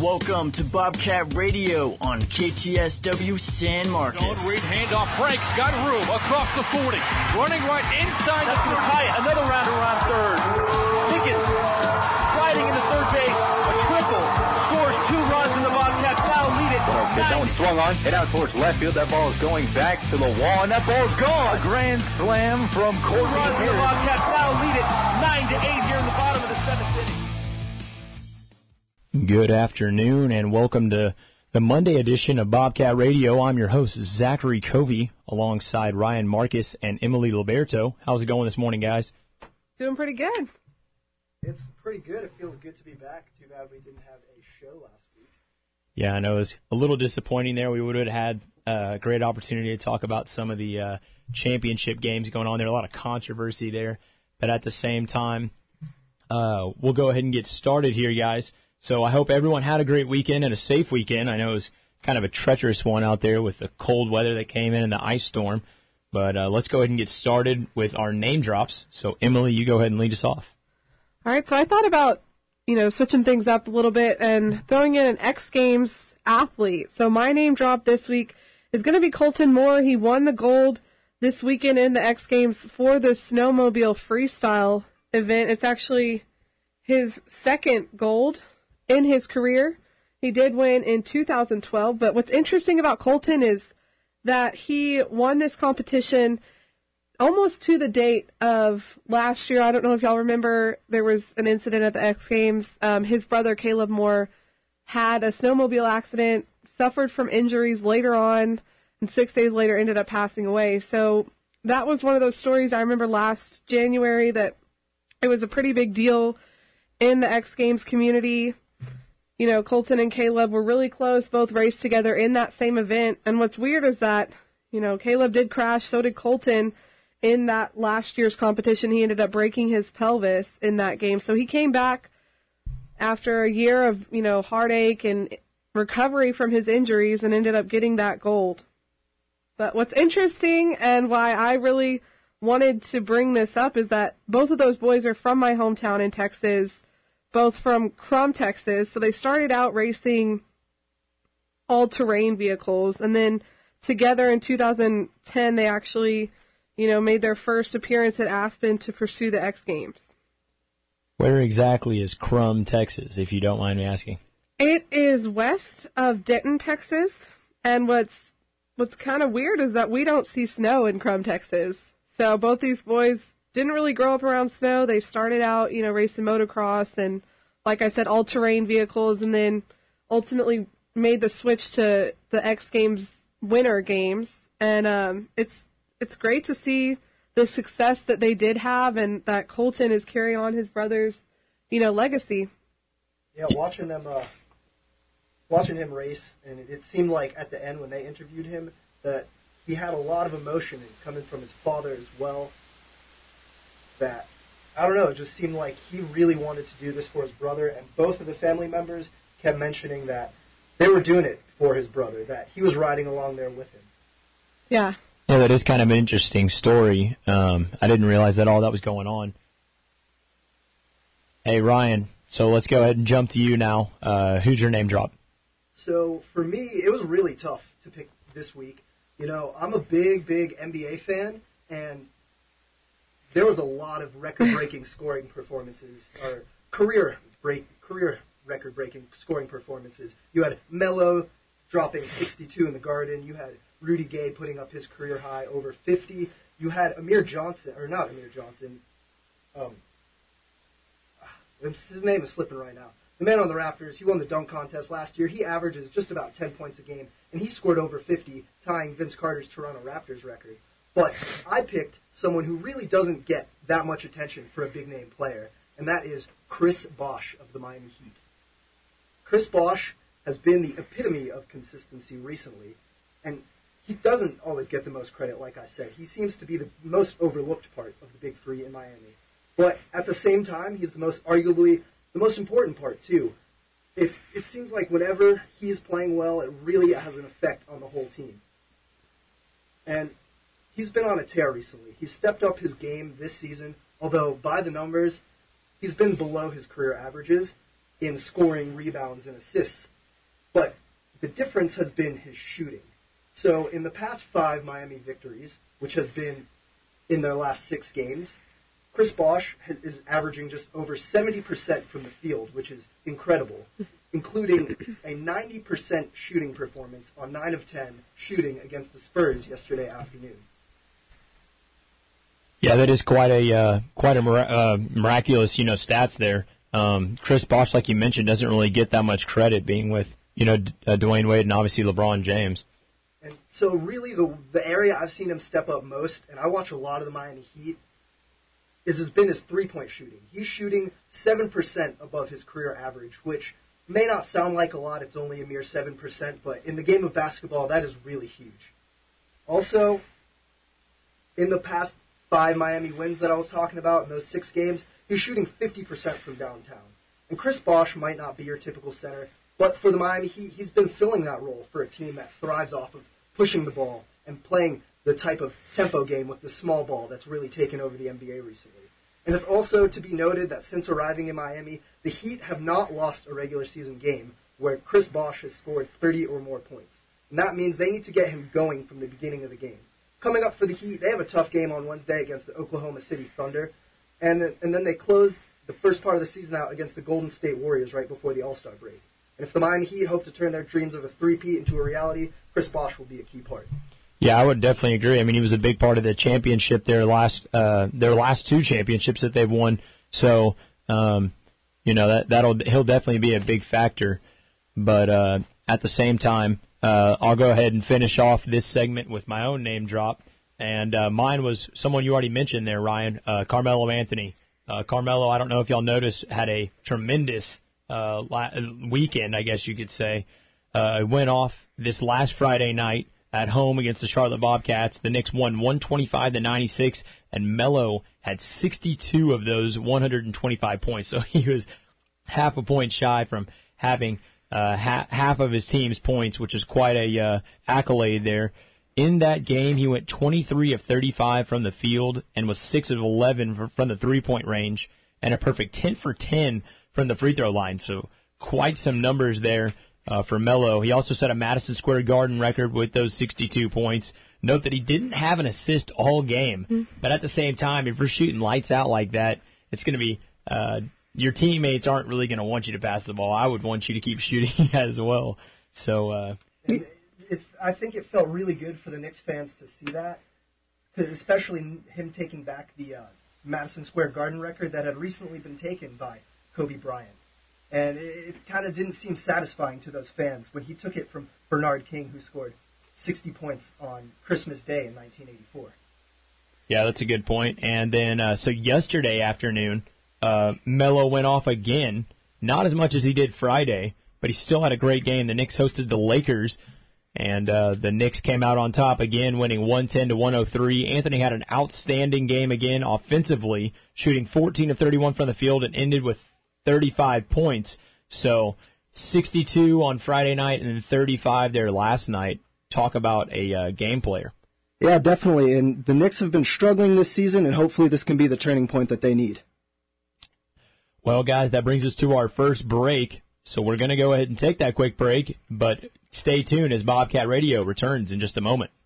Welcome to Bobcat Radio on KTSW San Marcos. Going Reed, handoff, Franks got room across the 40, running right inside the 30. Another round around third. Pickett sliding into third base, a triple, scores 2 runs, and the Bobcats now lead it. That one swung on, hit out towards left field. That ball is going back to the wall, and that ball is gone. A grand slam from Courtney Harris. The Bobcats now lead it 9-8 here in the bottom of the 7th inning. Good afternoon, and welcome to the Monday edition of Bobcat Radio. I'm your host, Zachary Covey, alongside Ryan Marcus and Emily Liberto. How's it going this morning, guys? Doing pretty good. It's pretty good. It feels good to be back. Too bad we didn't have a show last week. Yeah, I know. It was a little disappointing there. We would have had a great opportunity to talk about some of the championship games going on there. A lot of controversy there. But at the same time, we'll go ahead and get started here, guys. So I hope everyone had a great weekend and a safe weekend. I know it was kind of a treacherous one out there with the cold weather that came in and the ice storm. But let's go ahead and get started with our name drops. So, Emily, you go ahead and lead us off. All right, so I thought about, switching things up a little bit and throwing in an X Games athlete. So my name drop this week is going to be Colton Moore. He won the gold this weekend in the X Games for the snowmobile freestyle event. It's actually his second gold in his career. He did win in 2012, but what's interesting about Colton is that he won this competition almost to the date of last year. I don't know if y'all remember, there was an incident at the X Games. His brother, Caleb Moore, had a snowmobile accident, suffered from injuries later on, and 6 days later ended up passing away. So that was one of those stories I remember last January that it was a pretty big deal in the X Games community. Colton and Caleb were really close, both raced together in that same event. And what's weird is that, Caleb did crash, so did Colton in that last year's competition. He ended up breaking his pelvis in that game. So he came back after a year of, heartache and recovery from his injuries and ended up getting that gold. But what's interesting and why I really wanted to bring this up is that both of those boys are from my hometown in Texas, both from Crum, Texas. So they started out racing all-terrain vehicles, and then together in 2010 they actually, made their first appearance at Aspen to pursue the X Games. Where exactly is Crum, Texas, if you don't mind me asking? It is west of Denton, Texas, and what's kind of weird is that we don't see snow in Crum, Texas. So both these boys didn't really grow up around snow. They started out, racing motocross and, like I said, all-terrain vehicles, and then ultimately made the switch to the X Games Winter Games. And it's great to see the success that they did have and that Colton is carrying on his brother's, legacy. Yeah, watching him race, and it seemed like at the end when they interviewed him that he had a lot of emotion coming from his father as well. That, I don't know, it just seemed like he really wanted to do this for his brother, and both of the family members kept mentioning that they were doing it for his brother, that he was riding along there with him. Yeah. Yeah, that is kind of an interesting story. I didn't realize that all that was going on. Hey, Ryan, so let's go ahead and jump to you now. Who's your name drop? So, for me, it was really tough to pick this week. I'm a big NBA fan, and there was a lot of record-breaking scoring performances, or career record-breaking scoring performances. You had Melo dropping 62 in the Garden. You had Rudy Gay putting up his career high over 50. You had Amir Johnson. His name is slipping right now. The man on the Raptors, he won the dunk contest last year. He averages just about 10 points a game, and he scored over 50, tying Vince Carter's Toronto Raptors record. But I picked someone who really doesn't get that much attention for a big-name player, and that is Chris Bosh of the Miami Heat. Chris Bosh has been the epitome of consistency recently, and he doesn't always get the most credit, like I said. He seems to be the most overlooked part of the Big Three in Miami. But at the same time, he's arguably the most important part, too. It seems like whenever he's playing well, it really has an effect on the whole team. And he's been on a tear recently. He's stepped up his game this season, although by the numbers, he's been below his career averages in scoring, rebounds, and assists but the difference has been his shooting. So in the past 5 Miami victories, which has been in their last 6 games, Chris Bosh is averaging just over 70% from the field, which is incredible, including a 90% shooting performance on 9 of 10 shooting against the Spurs yesterday afternoon. Yeah, that is quite a miraculous, stats there. Chris Bosh, like you mentioned, doesn't really get that much credit, being with Dwayne Wade and obviously LeBron James. And so really the area I've seen him step up most, and I watch a lot of the Miami Heat, has been his three-point shooting. He's shooting 7% above his career average, which may not sound like a lot. It's only a mere 7%, but in the game of basketball, that is really huge. Also, in the past 5 Miami wins that I was talking about in those 6 games, he's shooting 50% from downtown. And Chris Bosh might not be your typical center, but for the Miami Heat, he's been filling that role for a team that thrives off of pushing the ball and playing the type of tempo game with the small ball that's really taken over the NBA recently. And it's also to be noted that since arriving in Miami, the Heat have not lost a regular season game where Chris Bosh has scored 30 or more points. And that means they need to get him going from the beginning of the game. Coming up for the Heat, they have a tough game on Wednesday against the Oklahoma City Thunder. And then they close the first part of the season out against the Golden State Warriors right before the All-Star break. And if the Miami Heat hope to turn their dreams of a three-peat into a reality, Chris Bosh will be a key part. Yeah, I would definitely agree. I mean, he was a big part of the championship, their last 2 championships that they've won. So, he'll definitely be a big factor. But at the same time, I'll go ahead and finish off this segment with my own name drop. And mine was someone you already mentioned there, Ryan, Carmelo Anthony. Carmelo, I don't know if y'all noticed, had a tremendous weekend, I guess you could say. Went off this last Friday night at home against the Charlotte Bobcats. The Knicks won 125-96, and Melo had 62 of those 125 points. So he was half a point shy from having half of his team's points, which is quite a accolade there. In that game, he went 23 of 35 from the field and was 6 of 11 from the three-point range, and a perfect 10 for 10 from the free throw line. So quite some numbers there for Melo. He also set a Madison Square Garden record with those 62 points. Note that he didn't have an assist all game, but at the same time, if you're shooting lights out like that, it's going to be your teammates aren't really going to want you to pass the ball. I would want you to keep shooting as well. So I think it felt really good for the Knicks fans to see that, especially him taking back the Madison Square Garden record that had recently been taken by Kobe Bryant. And it kind of didn't seem satisfying to those fans when he took it from Bernard King, who scored 60 points on Christmas Day in 1984. Yeah, that's a good point. And then, so yesterday afternoon, Melo went off again, not as much as he did Friday, but he still had a great game. The Knicks hosted the Lakers, and the Knicks came out on top again, winning 110-103. Anthony had an outstanding game again offensively, shooting 14 of 31 from the field and ended with 35 points. So 62 on Friday night and then 35 there last night. Talk about a game player. Yeah, definitely. And the Knicks have been struggling this season, and hopefully this can be the turning point that they need. Well, guys, that brings us to our first break. So we're going to go ahead and take that quick break, but stay tuned as Bobcat Radio returns in just a moment.